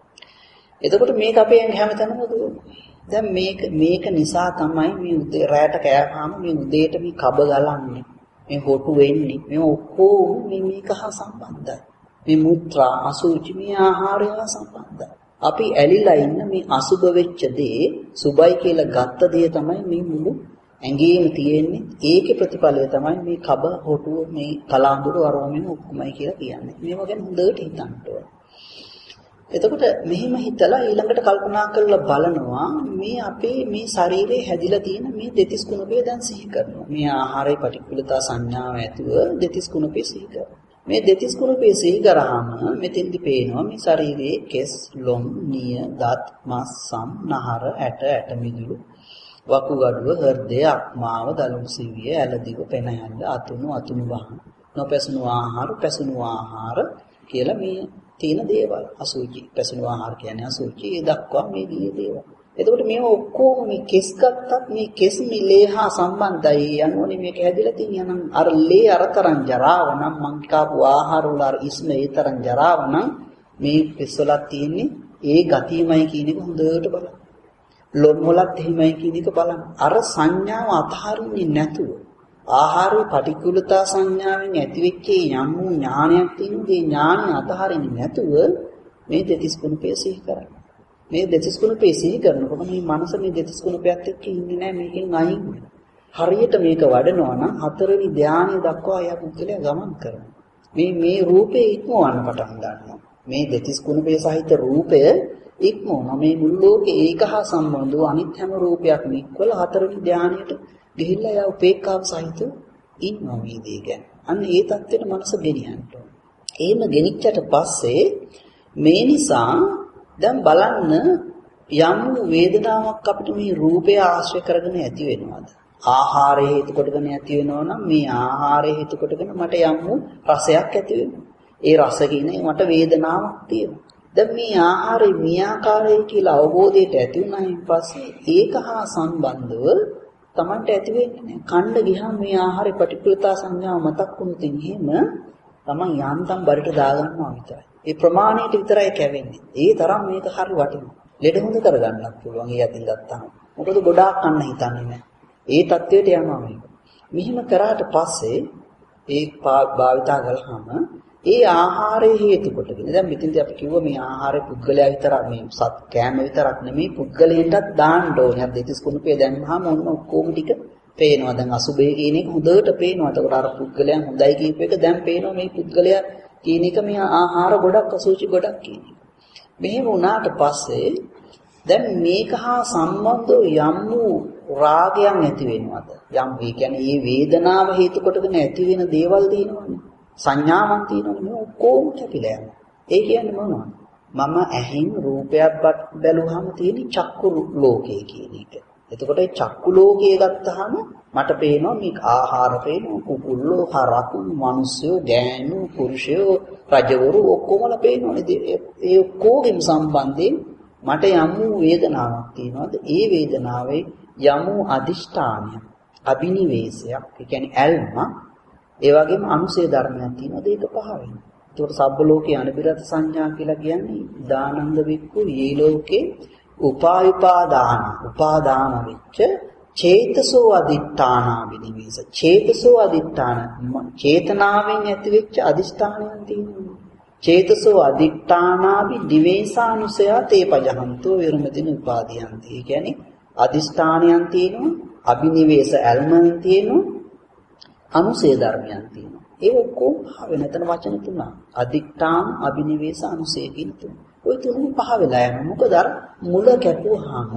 එතකොට මේක අපේ හැමතැනම දුවනවා. දැන් මේක මේක නිසා තමයි මේ උදේ රැයට කෑවහම මේ උදේට මේ කබ ගලන්නේ. මේ හොටු වෙන්නේ. මේ ඔක්කොම මේ මේක හා සම්බන්ධයි. මේ මුත්‍රා අසුචි මේ ආහාරය හා සම්බන්ධයි. අපි ඇලිලා ඉන්න මේ අසුබ වෙච්ච දේ සුබයි කියලා ගත්ත දේ තමයි මේ මුළු ඇඟේම තියෙන්නේ. ඒකේ ප්‍රතිඵලය තමයි මේ කබ හොටුව මේ කලාඳුරු අරෝමෙන ඔක්කොමයි කියලා කියන්නේ. මේව ගැන හොඳට හිතන්න ඕනේ. එතකොට මෙහිම හිතලා ඊළඟට කල්පනා කරලා බලනවා මේ අපේ මේ ශරීරයේ හැදිලා තියෙන මේ දෙතිස් කුණපය දැන් සිහි කරනවා. මේ ආහාරයේ පටික්කුලතා සංඥාව ඇතුව දෙතිස් කුණපය සිහි කරනවා. මේ දෙතිස් කුණපය සිහි කරාම මෙතෙන්දි පේනවා මේ ශරීරයේ කෙස්, ලොම්, නිය, දත්, මස්, සම්, නහර, ඇට, ඇට මිදුළු, වකුගඩුව, හෘදය, අක්මාව, දලුණු සිවිය, ඇලදිව, පෙන ඇල්ල, අතුණු, අතුණු වහන, නොපැසුණු ආහාර, පැසුණු ආහාර කියලා මේ තියෙන දේවල්. අසුචි, පැසුණු ආහාර කියන්නේ අසුචි. ඒ දක්වා මේ දියේ දේවල්. එතකොට මේ ඔක්කොම මේ කෙස් ගත්තත් මේ කෙස් මිලේ හා සම්බන්ධයි යනෝනේ මේක හැදිලා තියෙන නම් අර ලේ අර තරම් ජරාව නම් මං කාපු ආහාර වල අර ඉස්ම ඒ තරම් ජරාව නම් මේ කෙස් වලක් තියෙන්නේ ඒ ගතියමයි කියන එක හොඳට බලන්න. ලොම් වලත් එහෙමයි කියන එක බලන්න. අර සංඥාව අතහරින්නේ නැතුව ආහාරයේ පටික්කුලතා සංඥාවෙන් ඇතිවෙච්ච යම් වූ ඥානයක් තියෙනුනේ ඥානය අතහරින්නේ නැතුව මේ දෙතිස් කුණපය සිහි කරන්න. මේ දෙතිස් කුණපය සිහි කරනකොට මේ මනස මේ දෙතිස් කුණපයත් එක්ක ඉන්නේ නැහැ මේකෙන් අයින් වෙනවා. හරියට මේක වඩනවා නම් හතරවෙනි ධානය දක්වා එයා පුද්ගලයා ගමන් කරනවා. මේ මේ රූපේ ඉක්මවන්න පටන් ගන්නවා. මේ දෙතිස් කුණපය සහිත රූපය ඉක්මවනවා. මේ මුළු ලෝකේ ඒක හා සම්බන්ධ වූ අනිත් හැම රූපයක්ම ඉක්වල හතරවෙනි ධානයට ගිහිල්ලා යා උපේක්ඛාව සහිත ඉන්නවා මේ දේ ගැන. අන්න ඒ தත්ත්වෙට මනස ගෙනියන්න ඕන. එහෙම ගෙනිච්චට පස්සේ මේ නිසා දැන් බලන්න යම් වේදනාවක් අපිට මේ රූපය ආශ්‍රය කරගෙන ඇති වෙනවද? ආහාරය හේතු කොටගෙන ඇති වෙනවා නම් මේ ආහාරය හේතු කොටගෙන මට යම් රසයක් ඇති වෙනවා. ඒ රස කියන්නේ මට වේදනාවක් තියෙනවා. දැන් මේ ආහාරය මේ ආකාරයි කියලා අවබෝධයට ඇති වුණායින් පස්සේ ඒක හා සම්බන්ධව තමන්ට ඇති වෙන්නේ නැහැ. කන්න ගියාම මේ ආහාරේ පටික්කුලතා සංඥාව මතක් වුණොත් එහෙම තමන් යාන්තම් බඩට දාගන්නවා විතරයි. ඒ ප්‍රමාණයට විතරයි කැවෙන්නේ. ඒ තරම් මේක හරි වටිනවා. ලෙඩ හොඳ කරගන්නත් පුළුවන් ඒ අතින් ගත්තාම. මොකද ගොඩාක් කන්න හිතන්නේ නැහැ. ඒ தത്വයට යනවා මේක. මෙහිම කරාට පස්සේ ඒ භාවිතා කළාම ඒ ආහාරයේ හේතු කොටගෙන දැන් මෙතනදී අපි කිව්වා මේ ආහාරය පුද්ගලයා විතරක් මේ සත් කෑම විතරක් නෙමෙයි පුද්ගලයන්ටත් දාන්න ඕනේ. අර දෙතිස් කුණුපේ දැම්මහම ඔන්න ඔක්කොම ටික පේනවා. දැන් අසුබේ කියන එක හොඳට පේනවා. එතකොට අර පුද්ගලයන් හොඳයි කියප එක දැන් පේනවා මේ පුද්ගලයා කියන එක මේ ආහාර ගොඩක් අසුචි ගොඩක් කියන එක. මෙහෙම වුණාට පස්සේ දැන් මේක හා සම්බන්ධව යම් වූ රාගයන් ඇති වෙනවද? යම් වේ කියන්නේ මේ වේදනාව හේතු කොටගෙන ඇති වෙන දේවල් දිනවනේ. සංඥාවක් තියෙනවනේ මේ ඔක්කොම කැපිලා යනවා. ඒ කියන්නේ මොනවද? මම ඇහින් රූපයක් බැලුවාම තියෙන චක්කු ලෝකය කියන එක. එතකොට ඒ චක්කු ලෝකය ගත්තාම මට පේනවා මේ ආහාර පේනවා කුකුල්ලෝ හරකු මිනිස්සු ගෑනු පුරුෂයෝ රජවරු ඔක්කොමලා පේනවනේ. ඒ ඔක්කොගෙම සම්බන්ධයෙන් මට යම් වේදනාවක් තියෙනවාද? ඒ වේදනාවේ යම් අදිෂ්ඨානයක් අබිනිවේෂයක් ඒ කියන්නේ ඇල්ම ඒ වගේම අනුසය ධර්මයක් තියෙනවා ඒක පහ වෙනවා. ඒකට සබ්බ ලෝකේ අනිබිරත සංඥා කියලා කියන්නේ දානන්ද වික්ඛු යේ ලෝකේ උපායුපාදාන උපාදාන වෙච්ච චේතසෝ අදිඨානා විනිවිස චේතසෝ අදිඨාන චේතනාවෙන් ඇති වෙච්ච අදිෂ්ඨානයන් තියෙනවා. චේතසෝ අදිඨානාවි දිවේසානුසය තේ පජහන්තෝ විරමදින උපාදීයන්ති. ඒ කියන්නේ අදිෂ්ඨානයන් තියෙනවා අබිනිවේෂ ඇල්මයන් තියෙනවා අනුසය ධර්මයන් තියෙනවා. ඒ ඔක්කොම පහ වෙන තන වචන තුනක්. අදික්ඨාන, අබිනිවේෂ, අනුසය කියන තුන. ওই තුනම පහ වෙලා යනවා. මොකද අර මුල කැපුවාම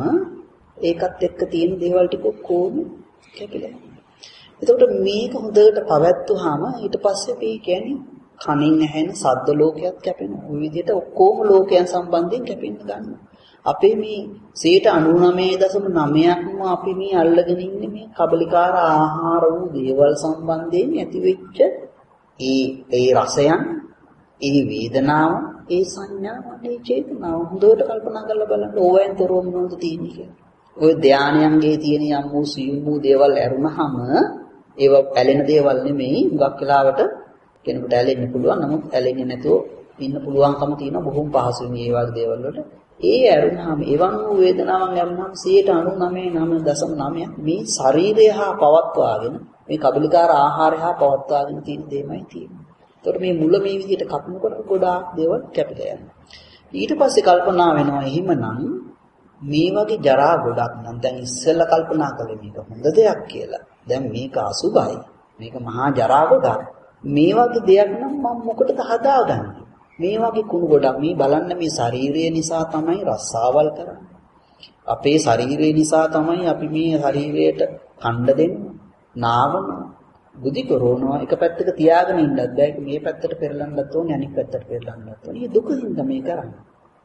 ඒකත් එක්ක තියෙන දේවල් ටික කොහොම කැපිලා යනවා. එතකොට මේක හොඳට පවත්වුවාම ඊට පස්සේ මේ කියන්නේ කනින් ඇහෙන ශබ්ද ලෝකයක් කැපෙනවා. ওই විදිහට ඔක්කොම ලෝකයන් සම්බන්ධයෙන් කැපෙන්න ගන්නවා. අපේ මේ නව්‍ය දශම නවයක්ම අපි මේ අල්ලගෙන ඉන්නේ මේ කබලිකාර ආහාර වූ දේවල් සම්බන්ධයෙන් ඇතිවෙච්ච ඒ ඒ රසයන්, ඒ වේදනාව, ඒ සංඥාව, ඒ චේතනාව හොඳට කල්පනා කරලා බලන්න ඕවෙන් තොරව මොනවද තියෙන්නේ කියලා. ওই ධානයන්ගේ තියෙන යම් වූ සියුම් වූ දේවල් ඇරුණාම ඒව ඇලෙන දේවල් නෙමෙයි. හුඟක් වෙලාවට කෙනෙකුට ඇලෙන්න පුළුවන්. නමුත් ඇලෙන්නේ නැතුව ඉන්න පුළුවන්කම තියෙන බොහොම පහසුවෙන් මේ වගේ දේවල් වලට ඒ ඇරුණාම එවන් වූ වේදනාවන් ලැබුණාම සියයට අනූනවය දශම නවය මේ ශරීරය හා පවත්වාගෙන මේ කබලිකාර ආහාරය හා පවත්වාගෙන තියෙන දෙයමයි තියෙන්නේ. ඒතකොට මේ මුල මේ විදිහට කපනකොට ගොඩාක් දේවල් කැපිලා යනවා. ඊට පස්සේ කල්පනා වෙනවා එහෙමනම් මේ වගේ ජරා ගොඩක් නම් දැන් ඉස්සෙල්ලා කල්පනා කළේ මේක හොඳ දෙයක් කියලා. දැන් මේක අසුභයි. මේක මහා ජරා ගොඩක්. මේ වගේ දෙයක් නම් මම මොකටද හදාගන්නේ? මේ වගේ කුණු ගොඩක් මේ බලන්න මේ ශරීරය නිසා තමයි රස්සාවල් කරන්නේ. අපේ ශරීරය නිසා තමයි අපි මේ ශරීරයට කණ්ඩ දෙන්නේ. නාවනවා. බුද්ධි කරනවා එක පැත්තක තියාගෙන ඉන්නත් බෑ. මේ පැත්තට පෙරලන්නත් ඕනේ අනිත් පැත්තට පෙරලන්නත් ඕනේ. මේ දුකින්ද මේ කරන්නේ.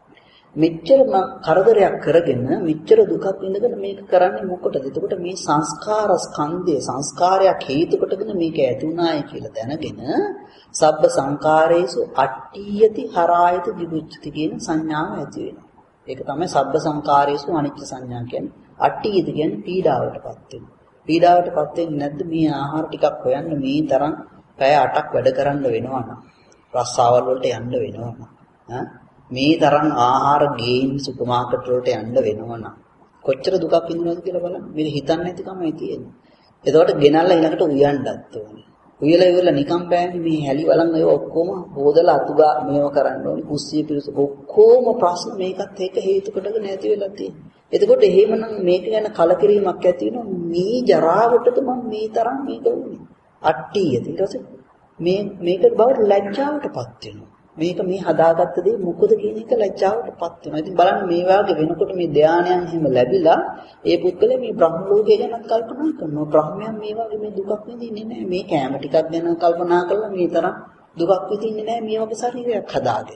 මෙච්චර කරදරයක් කරගෙන මෙච්චර දුකක් විඳගෙන මේක කරන්නේ මොකටද? එතකොට මේ සංස්කාර ස්කන්ධය සංස්කාරයක් හේතු කොටගෙන මේක ඇති උනායි කියලා දැනගෙන සබ්බ සංකාරේසු අට්ඨියති හරායති විමුක්ති කියන සංඥාව ඇති වෙනවා. ඒක තමයි සබ්බ සංකාරේසු අනිච්ච සංඥා කියන්නේ. අට්ඨියති කියන්නේ පීඩාවටපත් වෙන. පීඩාවටපත් වෙන්නේ නැද්ද මේ ආහාර ටිකක් හොයන්න මේ තරම් පැය අටක් වැඩ කරන්න වෙනවා නම් රස්සාවල් වලට යන්න වෙනවා නම් ඈ මේ තරම් ආහාර ගේන් සුපර් මාකට් වලට යන්න වෙනවා නම් කොච්චර දුකක් විඳිනවද කියලා බලන්න. මේක හිතන්නේ නැතිකමයි තියෙන්නේ. එතකොට ගෙනල්ලා ඊළඟට උයන්නත් ඕනේ. උයලා ඉවරලා නිකම් බෑනේ මේ හැලි වලන් ඒව ඔක්කොම හොදලා අතුගා මේව කරන්න ඕනේ. කුස්සිය පිරුස ඔක්කොම ප්‍රශ්න මේකත් එක්ක හේතු කොටගෙන නැති වෙලා තියෙනවා. එතකොට එහෙමනම් මේක ගැන කලකිරීමක් ඇති වෙනවා. මේ ජරාවටද මම මේ තරම් මේක උනේ. අට්ටියද ඊට පස්සේ මේ මේක බවට ලැජ්ජාවටපත් වෙනවා. මේක මේ හදාගත්ත දේ මොකද කියන එක ලැජ්ජාවටපත් වෙනවා. ඉතින් බලන්න මේ වාගේ වෙනකොට මේ ධානයන් හිම ලැබිලා ඒ පුද්ගලයා මේ බ්‍රහ්ම ලෝකය ගැන කල්පනා කරනවා. බ්‍රහ්මයන් මේ වගේ මේ දුකක් විඳින්නේ නැහැ. මේ කැම ටිකක් ගැන කල්පනා කරලා මේ තරම් දුකක් විඳින්නේ නැහැ මේ වගේ ශරීරයක් හදාගෙන.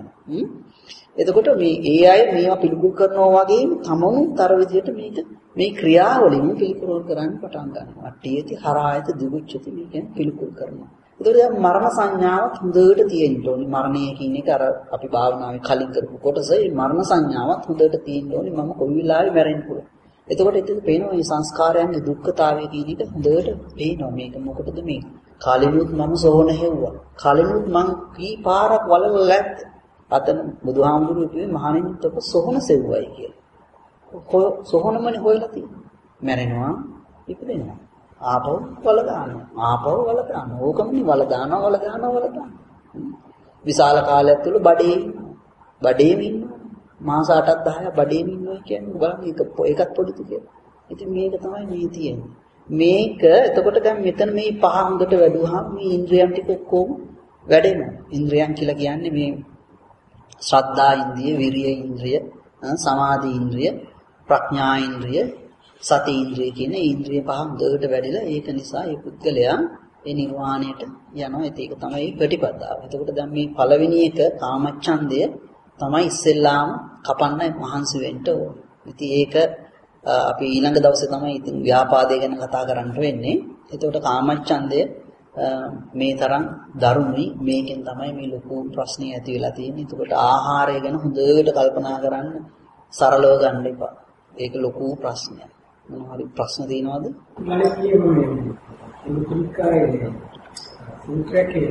එතකොට මේ ඒ අය මේවා පිළිකුල් කරනවා වගේම තමනුත් අර විදිහට මේක මේ ක්‍රියාවලින් පිළිකුල් කරන්න පටන් ගන්නවා. අට්ඨියති හරායති දිගුච්ඡති මේ කියන්නේ පිළිකුල් කරනවා. ඒතකොට දැන් මරණ සංඥාවත් හොඳට තියෙන්න ඕනේ. මරණය කියන එක අර අපි භාවනාවේ කලින් කරපු කොටස ඒ මරණ සංඥාවත් හොඳට තියෙන්න ඕනේ. මම කොයි වෙලාවෙ මැරෙන්න පුළුවන්. එතකොට එතන පේනවා මේ සංස්කාරයන්ගේ දුක්ඛතාවය කියන එක හොඳට පේනවා. මේක මොකටද මේ? කාලෙනුත් මම සෝන හෙව්වා. කාලෙනුත් මං කී පාරක් වලල ලැත්. අතන බුදුහාමුදුරුවෝ කිව්වේ මහණෙනිත් ඔබ සෝන සෙව්වයි කියලා. සෝනමනේ හොයලා තියෙන්නේ. මැරෙනවා ඉපදෙනවා. ආපහු වල දානවා. ආපහු වල දානවා. ඕකමනේ වල දානවා වල දානවා වල දානවා. විශාල කාලයක් තුල බඩේ බඩේම ඉන්නවා. මාස අටක් දහයක් බඩේම ඉන්නවා කියන්නේ බලන්න ඒක ඒකත් පොඩිද කියලා. ඉතින් මේක තමයි මේ තියෙන්නේ. මේක එතකොට දැන් මෙතන මේ පහ හොඳට වැඩුවාම මේ ඉන්ද්‍රියන් ටික ඔක්කොම වැඩෙනවා. ඉන්ද්‍රියන් කියලා කියන්නේ මේ ශ්‍රද්ධා ඉන්ද්‍රිය, විරිය ඉන්ද්‍රිය, සමාධි ඉන්ද්‍රිය, ප්‍රඥා ඉන්ද්‍රිය, සති ඉන්ද්‍රිය කියන ඉන්ද්‍රිය පහ හොඳට වැඩිලා ඒක නිසා මේ පුද්ගලයා ඒ නිර්වාණයට යනවා. ඒක තමයි ප්‍රතිපදාව. එතකොට දැන් මේ පළවෙනි එක කාමච්ඡන්දය තමයි ඉස්සෙල්ලාම කපන්න මහන්සි වෙන්න ඕනේ. ඉතින් ඒක අපි ඊළඟ දවසේ තමයි ඉතින් ව්‍යාපාදය ගැන කතා කරන්න වෙන්නේ. එතකොට කාමච්ඡන්දය මේ තරම් දරුණුයි. මේකෙන් තමයි මේ ලොකු ප්‍රශ්නේ ඇති වෙලා තියෙන්නේ. එතකොට ආහාරය ගැන හොඳට කල්පනා කරන්න, සරලව ගන්න එපා. ඒක ලොකු ප්‍රශ්නයක්. මොනවා හරි ප්‍රශ්න තියෙනවද? මම කියන්නේ මේ කුලිකායේ සූත්‍රයේ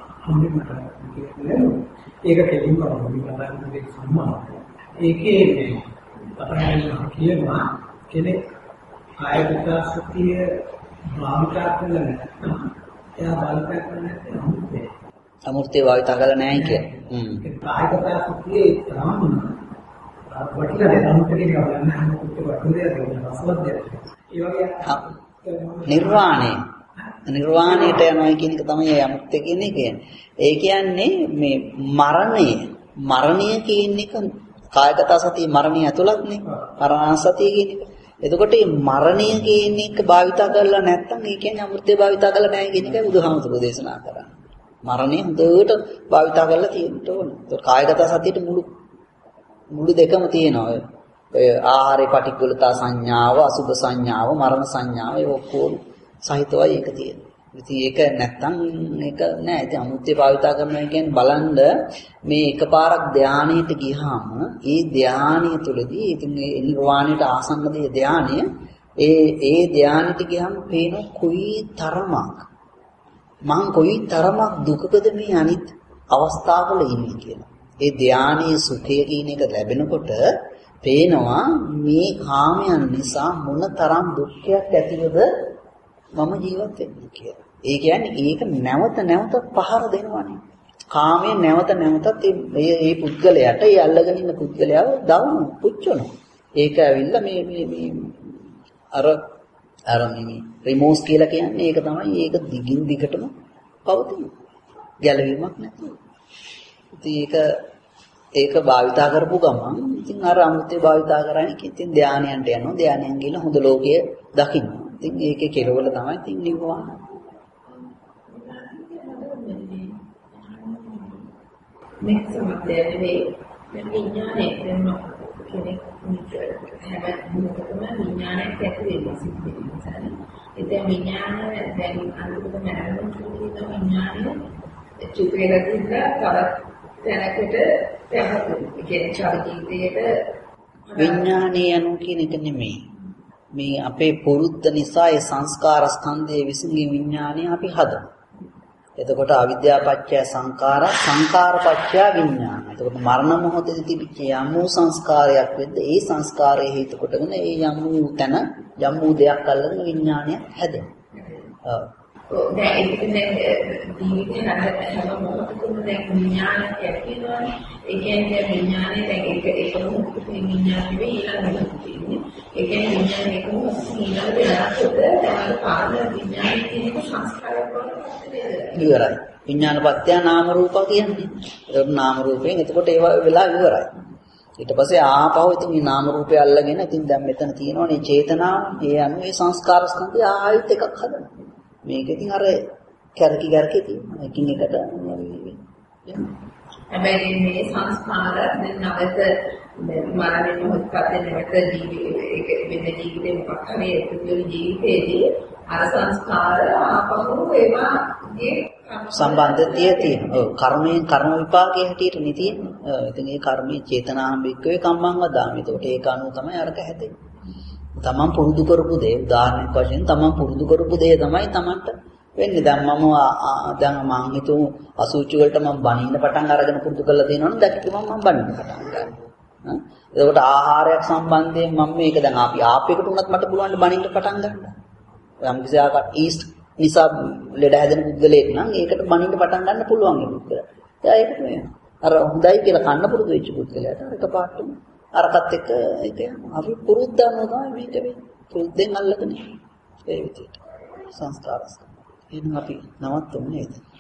ඒක කෙලින්ම වුණා සම්මා. ඒකේ අපරාධ කියනවා කෙනෙක් කායික සතිය භාවිතා කරලා නැත්නම් එයා භාවිතා කරන්නේ අමුත්තේ. අමුත්තේ භාවිතා කරලා නැහැ කිය. හ්ම්. කායික සතියේ තරම් වටිනා දැනුමකින් ගන්න අමුත්තේ වටිනා දැනුම රසවත් ඒ වගේ නිර්වාණය නිර්වාණයට යනවා කියන එක තමයි අමුත්තේ කියන්නේ කියන්නේ. ඒ කියන්නේ මේ මරණය මරණය කියන එක කායගත සතිය මරණය ඇතුළත්නේ. මරණ සතිය කියන එක. එතකොට මේ මරණය කියන එක භාවිතා කරලා නැත්නම් ඒ කියන්නේ අමෘතය භාවිතා කරලා නැහැ කියන එකයි බුදුහාමුදුරුවෝ දේශනා කරන්නේ. මරණය හොඳට භාවිතා කරලා තියෙන්න ඕන. ඒක කායගත සතියට මුළු මුළු දෙකම තියෙනවා. ඔය ආහාරේ පටික්කුලතා සංඥාව, අසුභ සංඥාව, මරණ සංඥාව ඒ ඔක්කොම සහිතවයි ඒක තියෙන්නේ. ඉතින් ඒක නැත්තම් ඒක නෑ. ඉතින් අමුත්තේ භාවිතා කරනවා කියන්නේ බලන්න මේ එකපාරක් ධානයට ගියාම ඒ ධානය තුළදී ඉතින් ඒ නිර්වාණයට ආසන්න දේ ධානය ඒ ඒ ධානයට ගියාම පේන කොයි තරමක් මං කොයි තරමක් දුකකද මේ අනිත් අවස්ථාවල ඉන්නේ කියලා. ඒ ධානයේ සුඛය කියන එක ලැබෙනකොට පේනවා මේ කාමයන් නිසා මොන තරම් දුක්ඛයක් ඇතිවද මම ජීවත් වෙන්නේ කියලා. ඒ කියන්නේ ඒක නැවත නැවත පහර දෙනවනේ. කාමයේ නැවත නැවතත් මේ මේ පුද්ගලයාට ඒ අල්ලගෙන ඉන්න පුද්ගලයාව දවන පුච්චනවා. ඒක ඇවිල්ලා මේ මේ මේ අර අර මේ රිමෝස් කියලා කියන්නේ ඒක තමයි. ඒක දිගින් දිගටම පවතින. ගැළවීමක් නැතුව. ඉතින් ඒක ඒක භාවිතා කරපු ගමන් ඉතින් අර අමුත්තේ භාවිතා කරන්නේ ඉතින් ධානයන්ට යනවා. ධානයන් ගිහලා හොඳ ලෝකයේ දකින්න. ඉතින් ඒකේ කෙලවල තමයි ඉතින් නිවන. මේක සමතේ මේ විඥානයේ දෙන්න කෙනෙක් නිතර හැබැයි විඥානයක් ඇති වෙන්නේ සිද්ධ වෙනවා. ඒ විඥානය දැන් අනුකූල මනරම කියන විඥානය චිත්‍රයකට තවත් තැනකට පැහැදිලි කියන්නේ චරිතයේට විඥානය යනු කියන එක නෙමෙයි. මේ අපේ පුරුද්ද නිසා ඒ සංස්කාර ස්කන්ධයේ විසින් විඥානය අපි හදනවා. එතකොට අවිද්‍යාපච්චය සංඛාර සංඛාරපච්චය විඥාන. එතකොට මරණ මොහොතේ තිබිච්ච යම් වූ සංස්කාරයක් වෙද්ද ඒ සංස්කාරයේ හේතු කොටගෙන ඒ යම් වූ තන යම් වූ දෙයක් අල්ලගෙන විඥානය හැදෙනවා. ඔව්. දැන් ඒක කියන්නේ ජීවිතේ හැම මොහොතකම දැන් විඥානයක් ඇතිවෙනවානේ. ඒ කියන්නේ විඥානේ දැන් ඒක ඒක මොකක්ද විඥානේ ඊළඟට තියෙන්නේ. ඒ කියන්නේ විඥානේ එක මොකක්ද ඊළඟට වෙනකොට දැන් පාද විඥානේ කියන සංස්කාරයක් වගේ ඉවරයි. විඥානපත්‍ය නාම රූප කියන්නේ. ඒක නාම රූපයෙන් එතකොට ඒව වෙලා ඉවරයි. ඊට පස්සේ ආපහු ඉතින් මේ නාම රූපය අල්ලගෙන ඉතින් දැන් මෙතන තියෙනවනේ චේතනාව. ඒ අනුව ඒ සංස්කාර ස්කන්ධය ආයෙත් එකක් හදනවා. මේක ඉතින් අර කැරකි කැරකි තියෙනවා. එකින් එකට හැබැයි මේ සංස්කාර දැන් නැවත මරණය මොහොතකට නැවත ජීවිතේ වෙන ජීවිතේ මොකක් හරි ඒකේ ජීවිතේදී අර සංස්කාර ආපහු ඒවාගේ සම්බන්ධතිය තියෙනවා. ඔව් කර්මයෙන් කර්ම විපාකයේ හැටියට නේ තියෙන්නේ. ඔව් ඉතින් ඒ කර්මයේ චේතනාම්බික්කවේ කම්මං වදාමි. ඒකට ඒක අනුව තමයි අරක හැදෙන්නේ. තමන් පුරුදු කරපු දේ උදාහරණයක් වශයෙන් තමන් පුරුදු කරපු දේ තමයි තමන්ට වෙන්නේ. දැන් මම දැන් මං හිතුව අසුචි වලට මම බනින්න පටන් අරගෙන පුරුදු කරලා දෙනවනේ දැක්කම මම බනින්න පටන් ගන්නවා. එතකොට ආහාරයක් සම්බන්ධයෙන් මම මේක දැන් අපි ආපෙකට උනත් මට පුළුවන් බනින්න පටන් ගන්න. යම් කිසි ආකාර ඊස්ට් නිසා ලෙඩ හැදෙන පුද්ගලයෙක් නම් ඒකට බනින්න පටන් ගන්න පුළුවන් ඒක. දැන් ඒකට මේ අර හොඳයි කියලා කන්න පුරුදු වෙච්ච පුද්ගලයාට අර එකපාරටම අරකට එක්ක ඒක යනවා. අපි පුරුද්දන්ව තමයි මේක වෙන්නේ. පුරුද්දෙන් අල්ලගෙන ඒ විදිහට සංස්කාරස්. එහෙනම් අපි නවත්වමු නේද?